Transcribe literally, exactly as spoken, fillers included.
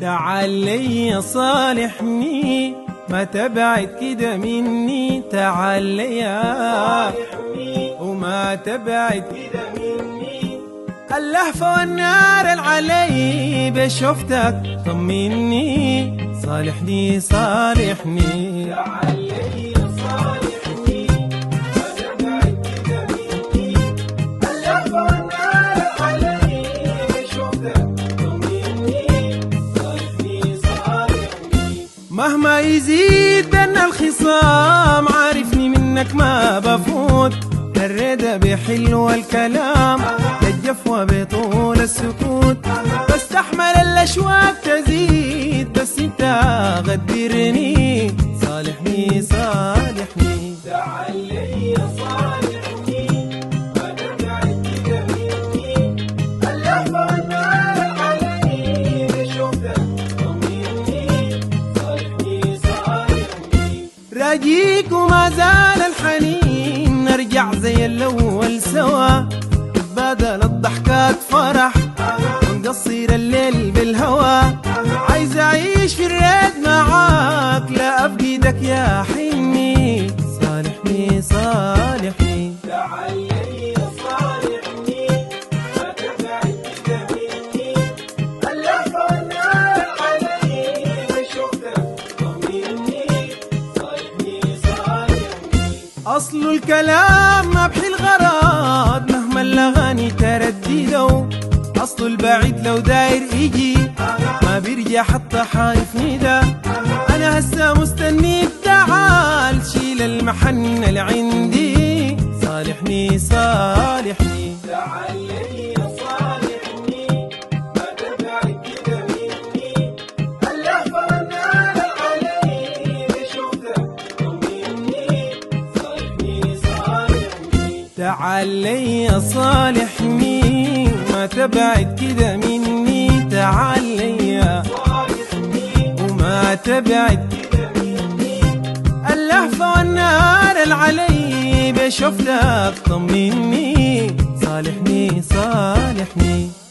تعال لي صالحني ما تبعد كده مني، تعال لي وما تبعد كده مني. اللهفة والنار العلي بشوفتك طمني، صالحني صالحني تعال لي صالحني ما تبعد كده مني. اللهفة والنار العلي بشوفتك طمني، صالحني صالحني. مهما يزيد بينا الخصام عارفني منك ما بفوت، الرضا بحلو الكلام الجفوة بطول السكوت. بستحمل الأشواق تزيد بس انت غدرني، صالحني صالحني تعال لي صالحني ما تبعد كده مني. اللهفة والنار علي بشوفتك طمني، صالحني صالحني. راجيك وما زال الحنين نرجع زي الأول سوا، بدل الضحكات فرح ونقصر الليل بالهوى. عايز أعيش في الريد معاك لا أفقدك يا حلمي، صالحني صالحني تعال لي صالحني ما تبعد كده مني. اللهفة والنار علي بشوفتك طمني، صالحني صالحني. أصل الكلام ما بحي الغرض مهما الأغاني تردده، أصل البعيد لو داير يجي ما بيرجع حتى حارف ندى. أنا هسه مستنيك تعال شيل المحن اللي عندي، صالحني صالحني تعال لي صالحني ما تبعد كده مني. اللهفة والنار علي بشوفتك طمني، صالحني صالحني. تعال لي صالحني ما تبعد كده مني، تعال لي وما تبعد كده مني. اللهفة والنار العلي بشوفتك طمني، صالحني صالحني.